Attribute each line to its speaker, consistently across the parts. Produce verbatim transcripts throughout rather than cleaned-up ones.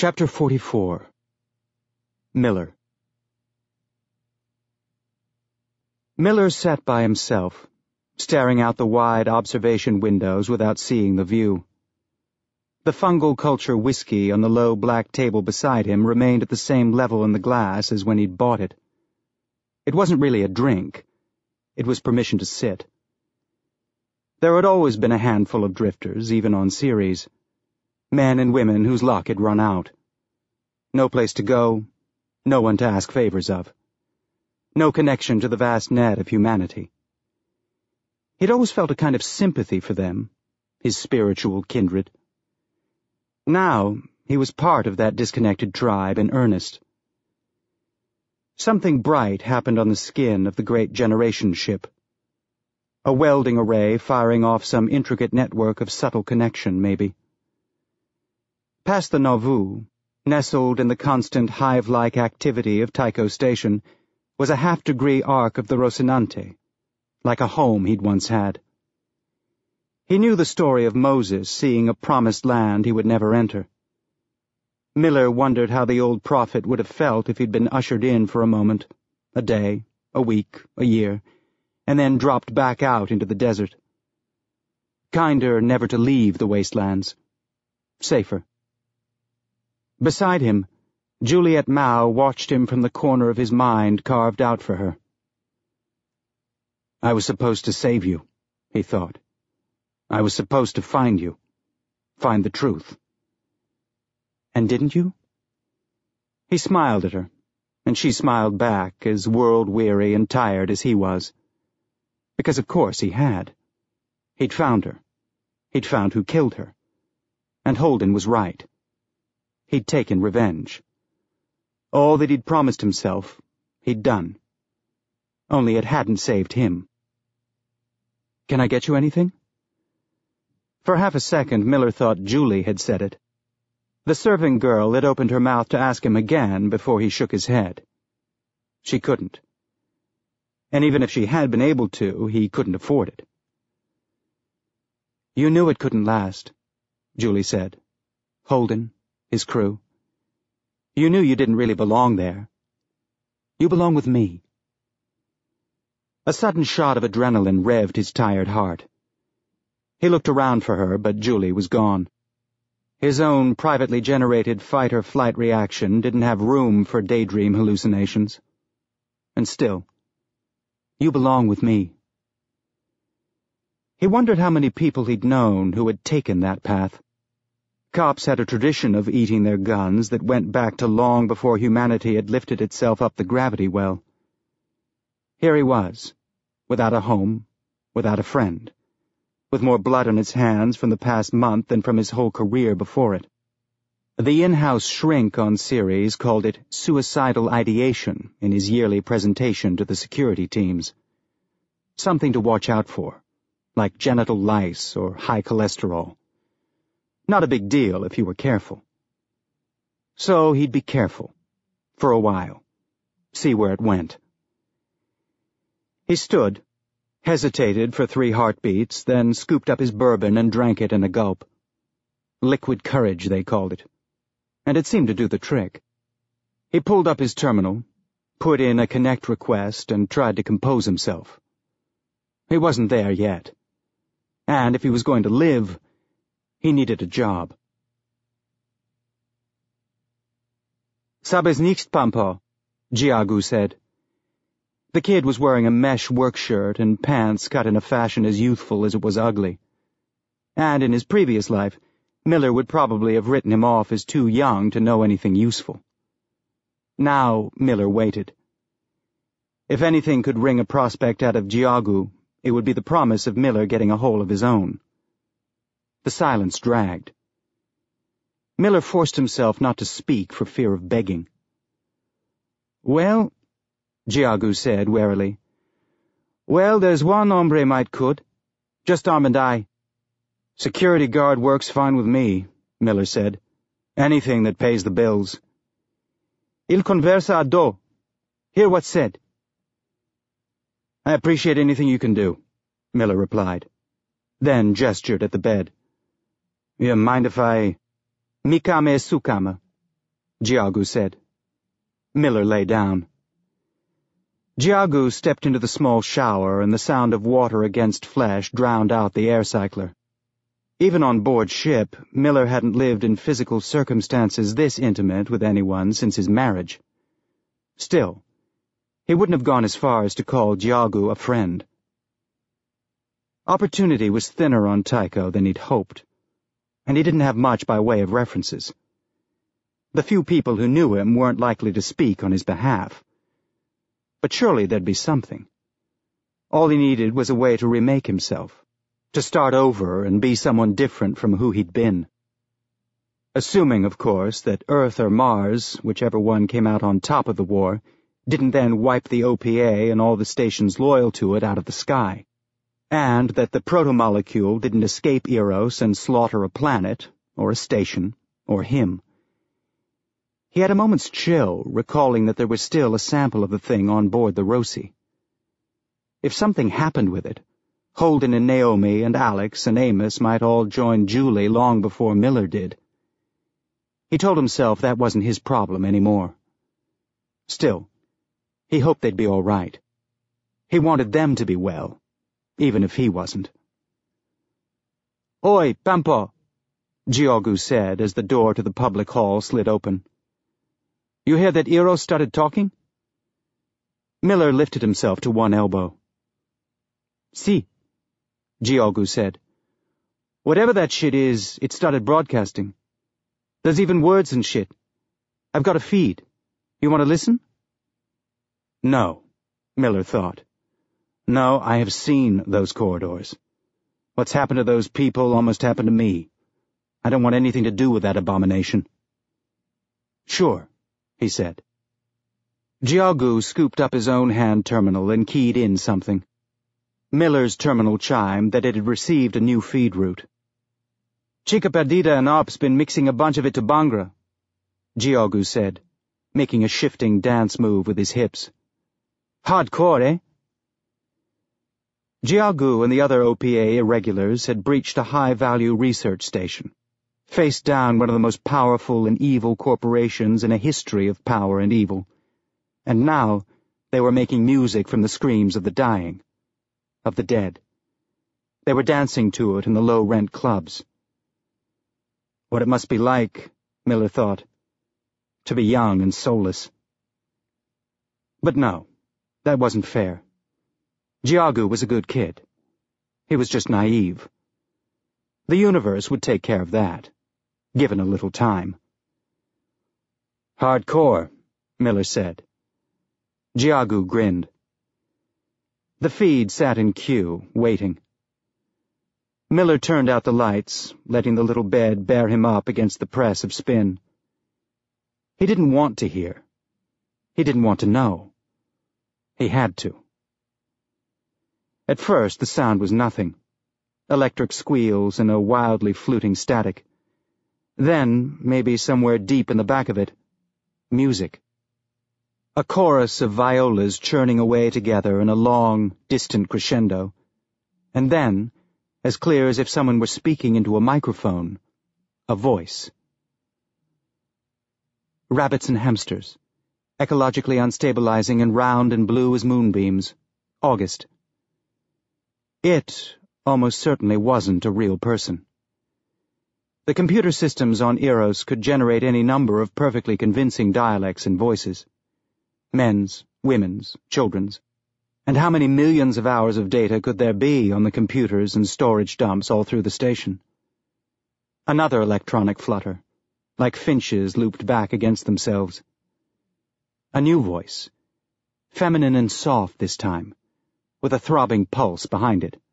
Speaker 1: Chapter forty-four. Miller. Miller sat by himself, staring out the wide observation windows without seeing the view. The fungal culture whiskey on the low black table beside him remained at the same level in the glass as when he'd bought it. It wasn't really a drink. It was permission to sit. There had always been a handful of drifters, even on Ceres. Men and women whose luck had run out. No place to go, no one to ask favors of. No connection to the vast net of humanity. He'd always felt a kind of sympathy for them, his spiritual kindred. Now he was part of that disconnected tribe in earnest. Something bright happened on the skin of the great generation ship. A welding array firing off some intricate network of subtle connection, maybe. Past the Nauvoo, nestled in the constant hive-like activity of Tycho Station, was a half-degree arc of the Rocinante, like a home he'd once had. He knew the story of Moses seeing a promised land he would never enter. Miller wondered how the old prophet would have felt if he'd been ushered in for a moment, a day, a week, a year, and then dropped back out into the desert. Kinder never to leave the wastelands. Safer. Beside him, Juliet Mao watched him from the corner of his mind carved out for her. I was supposed to save you, he thought. I was supposed to find you, find the truth. And didn't you? He smiled at her, and she smiled back, as world-weary and tired as he was. Because of course he had. He'd found her. He'd found who killed her. And Holden was right. He'd taken revenge. All that he'd promised himself, he'd done. Only it hadn't saved him. Can I get you anything? For half a second, Miller thought Julie had said it. The serving girl had opened her mouth to ask him again before he shook his head. She couldn't. And even if she had been able to, he couldn't afford it. You knew it couldn't last, Julie said. Holden, his crew. You knew you didn't really belong there. You belong with me. A sudden shot of adrenaline revved his tired heart. He looked around for her, but Julie was gone. His own privately generated fight-or-flight reaction didn't have room for daydream hallucinations. And still, you belong with me. He wondered how many people he'd known who had taken that path. Cops had a tradition of eating their guns that went back to long before humanity had lifted itself up the gravity well. Here he was, without a home, without a friend, with more blood on his hands from the past month than from his whole career before it. The in-house shrink on Ceres called it suicidal ideation in his yearly presentation to the security teams. Something to watch out for, like genital lice or high cholesterol. Not a big deal if you were careful. So he'd be careful, for a while, see where it went. He stood, hesitated for three heartbeats, then scooped up his bourbon and drank it in a gulp. Liquid courage, they called it, and it seemed to do the trick. He pulled up his terminal, put in a connect request, and tried to compose himself. He wasn't there yet, and if he was going to live, he needed a job. Sabes nicht, Pampo, Giagu said. The kid was wearing a mesh work shirt and pants cut in a fashion as youthful as it was ugly. And in his previous life, Miller would probably have written him off as too young to know anything useful. Now Miller waited. If anything could wring a prospect out of Giagu, it would be the promise of Miller getting a hole of his own. The silence dragged. Miller forced himself not to speak for fear of begging. Well, Giagu said warily. Well, there's one hombre might could. Just arm and I. Security guard works fine with me, Miller said. Anything that pays the bills. Il conversa a do. Hear what's said. I appreciate anything you can do, Miller replied, then gestured at the bed. You mind if I... Mi cama es su cama. Jiagu said. Miller lay down. Jiagu stepped into the small shower, and the sound of water against flesh drowned out the air cycler. Even on board ship, Miller hadn't lived in physical circumstances this intimate with anyone since his marriage. Still, he wouldn't have gone as far as to call Jiagu a friend. Opportunity was thinner on Tycho than he'd hoped, and he didn't have much by way of references. The few people who knew him weren't likely to speak on his behalf. But surely there'd be something. All he needed was a way to remake himself, to start over and be someone different from who he'd been. Assuming, of course, that Earth or Mars, whichever one came out on top of the war, didn't then wipe the O P A and all the stations loyal to it out of the sky, and that the protomolecule didn't escape Eros and slaughter a planet, or a station, or him. He had a moment's chill, recalling that there was still a sample of the thing on board the Rosie. If something happened with it, Holden and Naomi and Alex and Amos might all join Julie long before Miller did. He told himself that wasn't his problem anymore. Still, he hoped they'd be all right. He wanted them to be well, even if he wasn't. "Oi, Pampo," Jiagu said as the door to the public hall slid open. "You hear that Eros started talking?" Miller lifted himself to one elbow. "Si," Jiagu said. "Whatever that shit is, it started broadcasting. There's even words and shit. I've got a feed. You want to listen?" No, Miller thought. No, I have seen those corridors. What's happened to those people almost happened to me. I don't want anything to do with that abomination. "Sure," he said. Jiagu scooped up his own hand terminal and keyed in something. Miller's terminal chimed that it had received a new feed route. "Chica Perdida and Op's been mixing a bunch of it to Bangra," Jiagu said, making a shifting dance move with his hips. "Hardcore, eh?" Jiagu and the other O P A irregulars had breached a high-value research station, faced down one of the most powerful and evil corporations in a history of power and evil, and now they were making music from the screams of the dying, of the dead. They were dancing to it in the low-rent clubs. What it must be like, Miller thought, to be young and soulless. But no, that wasn't fair. Jiagu was a good kid. He was just naive. The universe would take care of that, given a little time. "Hardcore," Miller said. Jiagu grinned. The feed sat in queue, waiting. Miller turned out the lights, letting the little bed bear him up against the press of spin. He didn't want to hear. He didn't want to know. He had to. At first, the sound was nothing. Electric squeals and a wildly fluting static. Then, maybe somewhere deep in the back of it, music. A chorus of violas churning away together in a long, distant crescendo. And then, as clear as if someone were speaking into a microphone, a voice. Rabbits and hamsters, ecologically unstabilizing and round and blue as moonbeams. August. It almost certainly wasn't a real person. The computer systems on Eros could generate any number of perfectly convincing dialects and voices. Men's, women's, children's. And how many millions of hours of data could there be on the computers and storage dumps all through the station? Another electronic flutter, like finches looped back against themselves. A new voice, feminine and soft this time, with a throbbing pulse behind it.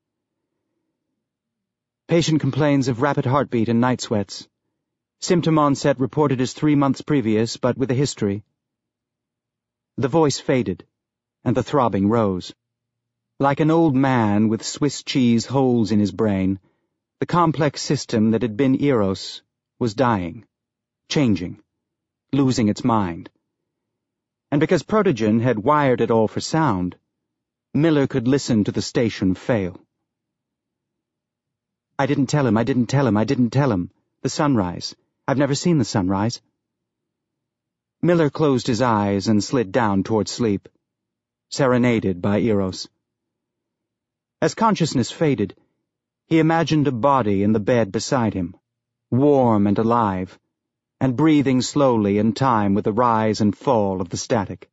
Speaker 1: "Patient complains of rapid heartbeat and night sweats. Symptom onset reported as three months previous, but with a history." The voice faded, and the throbbing rose. Like an old man with Swiss cheese holes in his brain, the complex system that had been Eros was dying, changing, losing its mind. And because Protogen had wired it all for sound, Miller could listen to the station fail. "I didn't tell him, I didn't tell him, I didn't tell him. The sunrise. I've never seen the sunrise." Miller closed his eyes and slid down toward sleep, serenaded by Eros. As consciousness faded, he imagined a body in the bed beside him, warm and alive, and breathing slowly in time with the rise and fall of the static.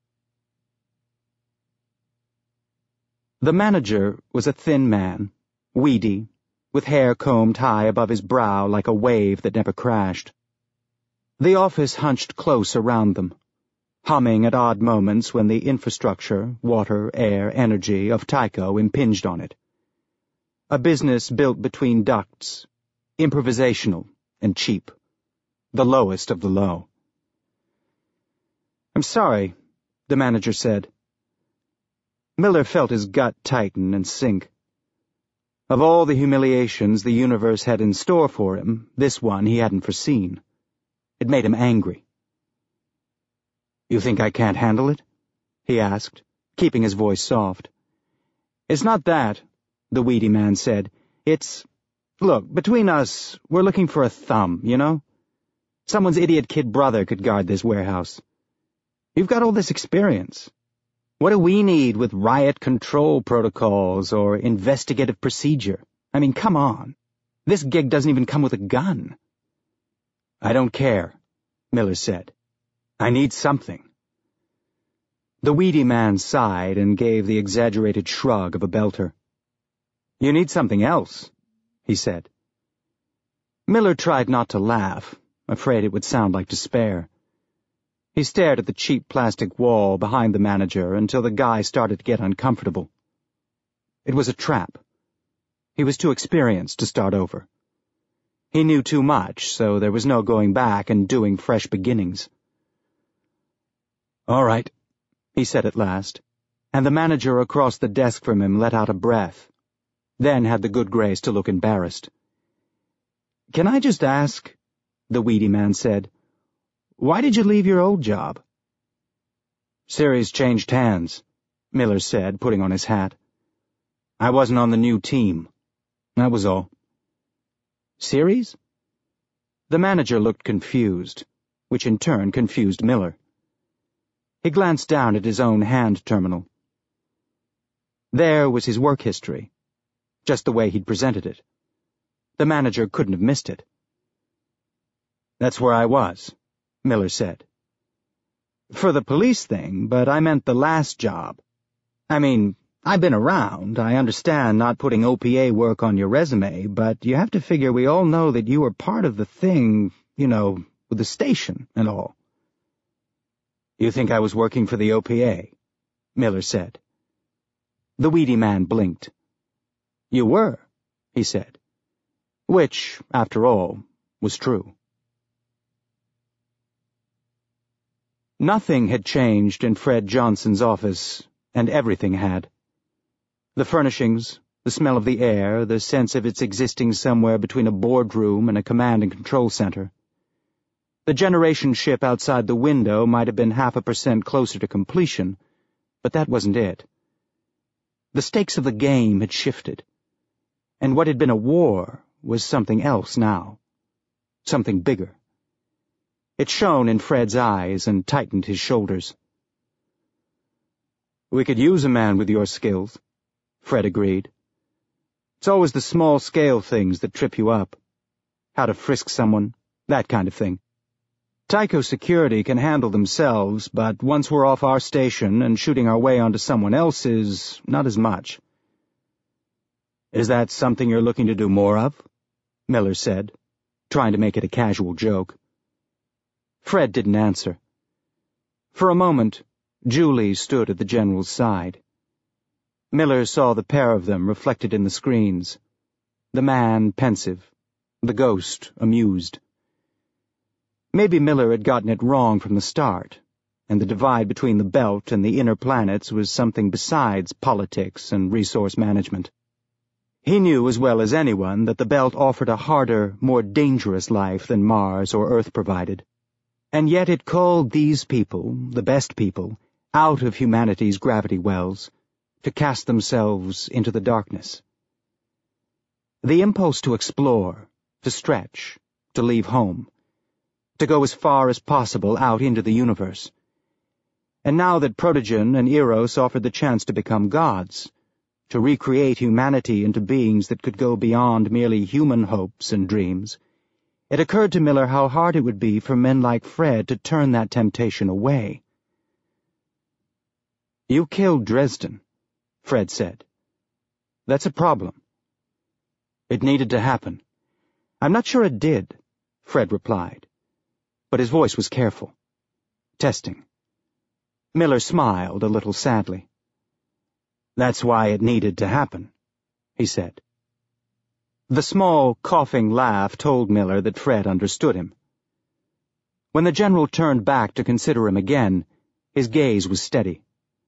Speaker 1: The manager was a thin man, weedy, with hair combed high above his brow like a wave that never crashed. The office hunched close around them, humming at odd moments when the infrastructure, water, air, energy of Tycho impinged on it. A business built between ducts, improvisational and cheap, the lowest of the low. "I'm sorry," the manager said. Miller felt his gut tighten and sink. Of all the humiliations the universe had in store for him, this one he hadn't foreseen. It made him angry. "You think I can't handle it?" he asked, keeping his voice soft. "It's not that," the weedy man said. It's, look, between us, we're looking for a thumb, you know? Someone's idiot kid brother could guard this warehouse. You've got all this experience. What do we need with riot control protocols or investigative procedure? I mean, come on. This gig doesn't even come with a gun." "I don't care," Miller said. "I need something." The weedy man sighed and gave the exaggerated shrug of a belter. "You need something else," he said. Miller tried not to laugh, afraid it would sound like despair. He stared at the cheap plastic wall behind the manager until the guy started to get uncomfortable. It was a trap. He was too experienced to start over. He knew too much, so there was no going back and doing fresh beginnings. "All right," he said at last, and the manager across the desk from him let out a breath, then had the good grace to look embarrassed. "Can I just ask," the weedy man said, "why did you leave your old job?" "Ceres changed hands," Miller said, putting on his hat. "I wasn't on the new team. That was all." "Ceres?" The manager looked confused, which in turn confused Miller. He glanced down at his own hand terminal. There was his work history, just the way he'd presented it. The manager couldn't have missed it. "That's where I was," Miller said. "For the police thing, but I meant the last job. I mean, I've been around. I understand not putting O P A work on your resume, but you have to figure we all know that you were part of the thing, you know, with the station and all." "You think I was working for the O P A?" Miller said. The weedy man blinked. "You were," he said. Which, after all, was true. Nothing had changed in Fred Johnson's office, and everything had. The furnishings, the smell of the air, the sense of its existing somewhere between a boardroom and a command and control center. The generation ship outside the window might have been half a percent closer to completion, but that wasn't it. The stakes of the game had shifted, and what had been a war was something else now, something bigger. It shone in Fred's eyes and tightened his shoulders. "We could use a man with your skills," Fred agreed. "It's always the small-scale things that trip you up. How to frisk someone, that kind of thing. Tycho Security can handle themselves, but once we're off our station and shooting our way onto someone else's, not as much." "Is that something you're looking to do more of?" Miller said, trying to make it a casual joke. Fred didn't answer. For a moment, Julie stood at the general's side. Miller saw the pair of them reflected in the screens, the man pensive, the ghost amused. Maybe Miller had gotten it wrong from the start, and the divide between the belt and the inner planets was something besides politics and resource management. He knew as well as anyone that the belt offered a harder, more dangerous life than Mars or Earth provided. And yet it called these people, the best people, out of humanity's gravity wells, to cast themselves into the darkness. The impulse to explore, to stretch, to leave home, to go as far as possible out into the universe. And now that Protogen and Eros offered the chance to become gods, to recreate humanity into beings that could go beyond merely human hopes and dreams, it occurred to Miller how hard it would be for men like Fred to turn that temptation away. "You killed Dresden," Fred said. "That's a problem." "It needed to happen." "I'm not sure it did," Fred replied, but his voice was careful. Testing. Miller smiled a little sadly. "That's why it needed to happen," he said. The small, coughing laugh told Miller that Fred understood him. When the general turned back to consider him again, his gaze was steady.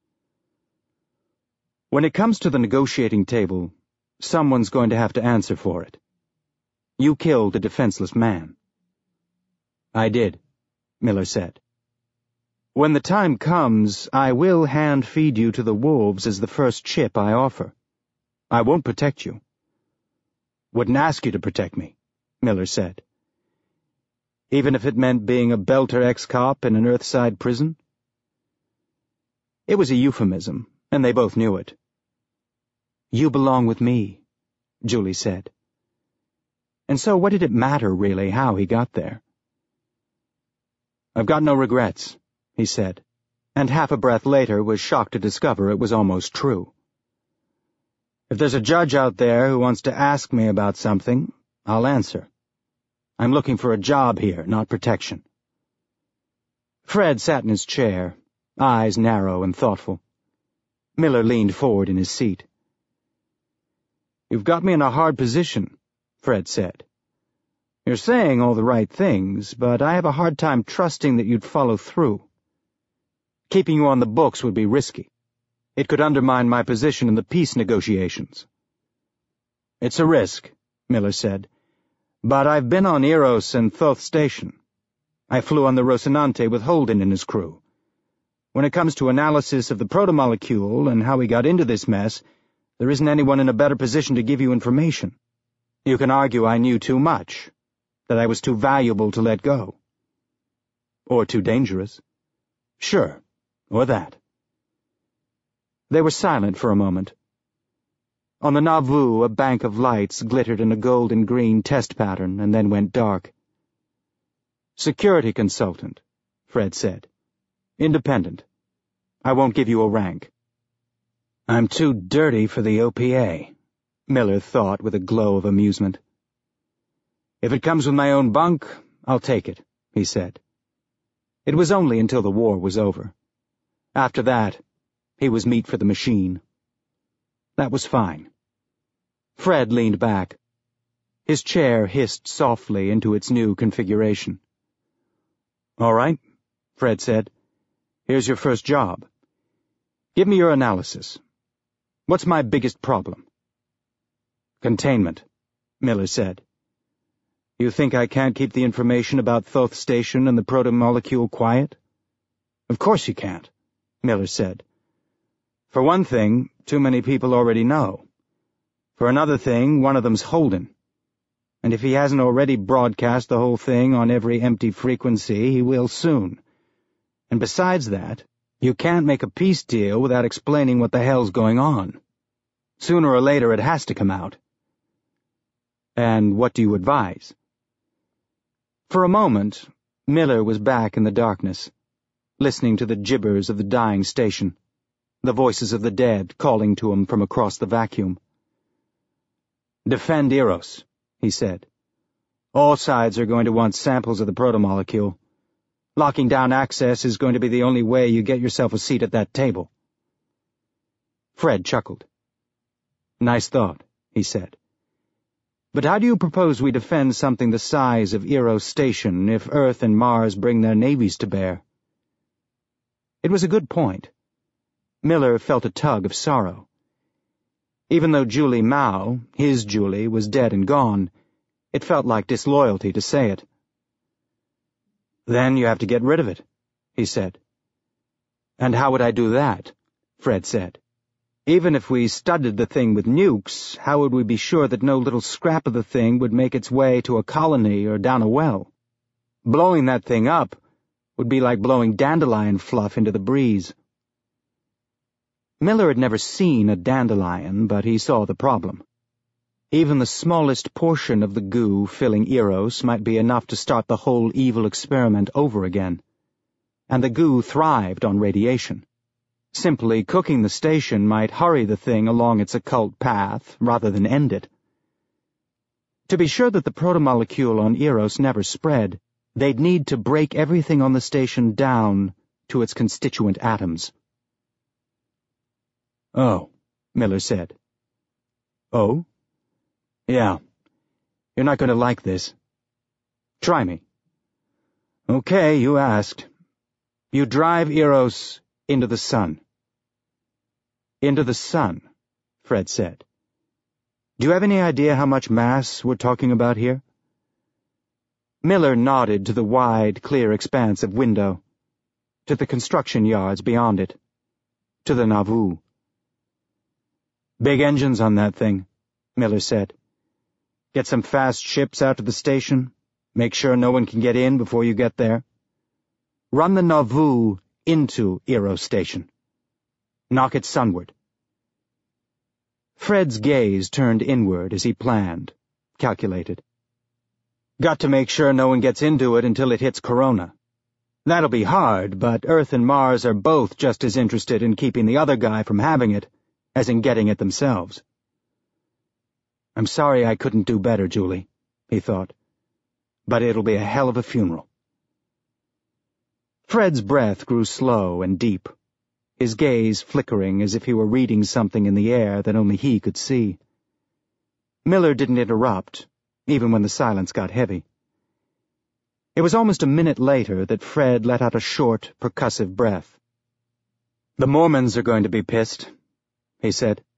Speaker 1: "When it comes to the negotiating table, someone's going to have to answer for it. You killed a defenseless man." "I did," Miller said. "When the time comes, I will hand-feed you to the wolves as the first chip I offer. I won't protect you." "Wouldn't ask you to protect me," Miller said. "Even if it meant being a Belter ex-cop in an Earthside prison?" It was a euphemism, and they both knew it. "You belong with me," Julie said. And so what did it matter, really, how he got there? "I've got no regrets," he said, and half a breath later was shocked to discover it was almost true. "If there's a judge out there who wants to ask me about something, I'll answer. I'm looking for a job here, not protection." Fred sat in his chair, eyes narrow and thoughtful. Miller leaned forward in his seat. "You've got me in a hard position," Fred said. "You're saying all the right things, but I have a hard time trusting that you'd follow through. Keeping you on the books would be risky. It could undermine my position in the peace negotiations." "It's a risk," Miller said, "but I've been on Eros and Thoth Station. I flew on the Rocinante with Holden and his crew. When it comes to analysis of the protomolecule and how we got into this mess, there isn't anyone in a better position to give you information. You can argue I knew too much, that I was too valuable to let go. Or too dangerous. Sure, or that." They were silent for a moment. On the Nauvoo, a bank of lights glittered in a gold-and-green test pattern and then went dark. "Security consultant," Fred said. "Independent. I won't give you a rank." "I'm too dirty for the O P A," Miller thought with a glow of amusement. "If it comes with my own bunk, I'll take it," he said. It was only until the war was over. After that, he was meat for the machine. That was fine. Fred leaned back. His chair hissed softly into its new configuration. "All right," Fred said. "Here's your first job. Give me your analysis. What's my biggest problem?" "Containment," Miller said. "You think I can't keep the information about Thoth Station and the protomolecule quiet?" "Of course you can't," Miller said. "For one thing, too many people already know. For another thing, one of them's Holden. And if he hasn't already broadcast the whole thing on every empty frequency, he will soon. And besides that, you can't make a peace deal without explaining what the hell's going on. Sooner or later it has to come out." "And what do you advise?" For a moment, Miller was back in the darkness, listening to the gibbers of the dying station, the voices of the dead calling to him from across the vacuum. "Defend Eros," he said. "All sides are going to want samples of the protomolecule. Locking down access is going to be the only way you get yourself a seat at that table." Fred chuckled. "Nice thought," he said. "But how do you propose we defend something the size of Eros Station if Earth and Mars bring their navies to bear?" It was a good point. Miller felt a tug of sorrow. Even though Julie Mao, his Julie, was dead and gone, it felt like disloyalty to say it. "Then you have to get rid of it," he said. "And how would I do that?" Fred said. "Even if we studded the thing with nukes, how would we be sure that no little scrap of the thing would make its way to a colony or down a well?" Blowing that thing up would be like blowing dandelion fluff into the breeze. Miller had never seen a dandelion, but he saw the problem. Even the smallest portion of the goo filling Eros might be enough to start the whole evil experiment over again. And the goo thrived on radiation. Simply cooking the station might hurry the thing along its occult path rather than end it. To be sure that the protomolecule on Eros never spread, they'd need to break everything on the station down to its constituent atoms. "Oh," Miller said. "Oh? Yeah. You're not going to like this. Try me." "Okay, you asked. You drive Eros into the sun." "Into the sun," Fred said. "Do you have any idea how much mass we're talking about here?" Miller nodded to the wide, clear expanse of window, to the construction yards beyond it, to the Nauvoo. "Big engines on that thing," Miller said. "Get some fast ships out to the station. Make sure no one can get in before you get there. Run the Nauvoo into Eros Station. Knock it sunward." Fred's gaze turned inward as he planned, calculated. "Got to make sure no one gets into it until it hits Corona. That'll be hard, but Earth and Mars are both just as interested in keeping the other guy from having it as in getting it themselves." "I'm sorry I couldn't do better, Julie," he thought. "But it'll be a hell of a funeral." Fred's breath grew slow and deep, his gaze flickering as if he were reading something in the air that only he could see. Miller didn't interrupt, even when the silence got heavy. It was almost a minute later that Fred let out a short, percussive breath. "The Mormons are going to be pissed," he said.